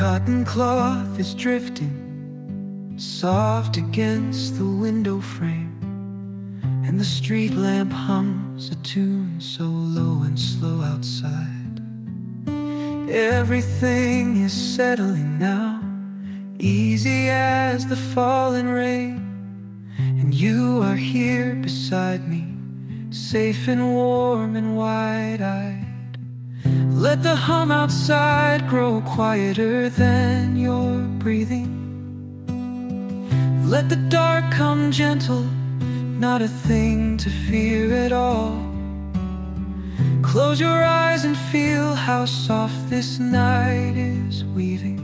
cotton cloth is drifting soft against the window frame, and the street lamp hums a tune so low and slow outside. Everything is settling now, easy as the falling rain, and you are here beside me, safe and warm and wide-eyed. Let the hum outside grow quieter than your breathing. Let the dark come gentle, not a thing to fear at all. Close your eyes and feel how soft this night is weaving.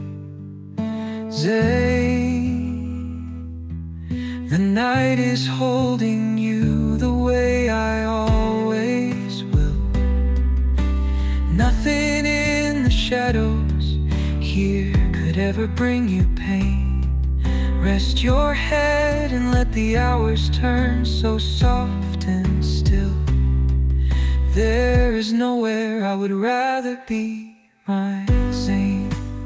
Zayn, the night is holding you the way I always will. Nothing in the shadows here could ever bring you pain. Rest your head and let the hours turn so soft and still. There is nowhere I would rather be, my Zayn.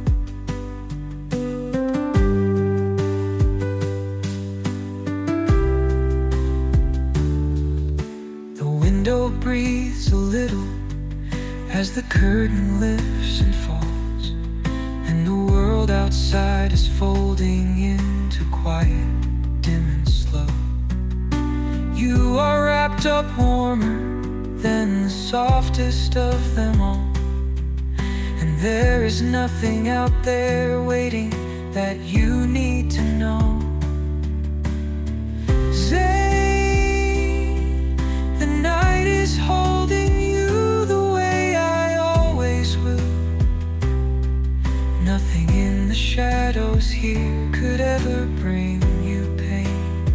The window breathes a little as the curtain lifts and falls, and the world outside is folding into quiet, dim and slow. You are wrapped up warmer than the softest of them all, and there is nothing out there waiting that you need to know. Zayn, the night is holding you the way I always will. Nothing in the shadows here could ever bring you pain.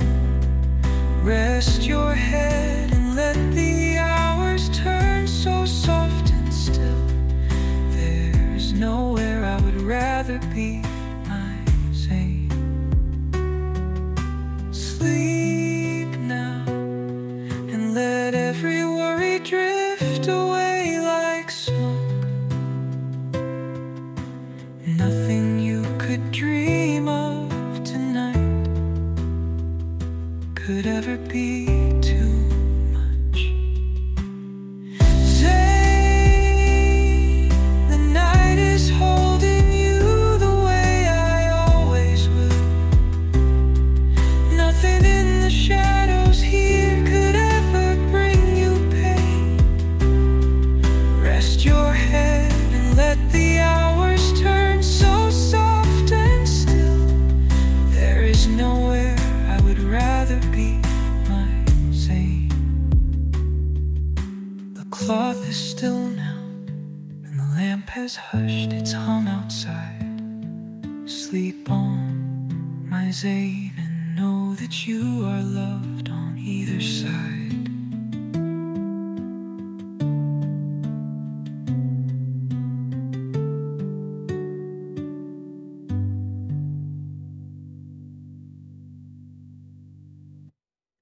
Rest your head and let the hours turn so soft and still. There's nowhere I would rather be, my Zayn. Sleep now and let every worry drift away like smoke. Nothing you could dream of tonight could ever be too much. Zayn, the night is holding you the way I always will. Nothing in the shadows here could ever bring you pain. Rest your head and let the hours turn so soft and still. There is nowhere I would rather be, my Zayn. The cloth is still now, and the lamp has hushed its hum outside. Sleep on, my Zayn, and know that you are loved on either side.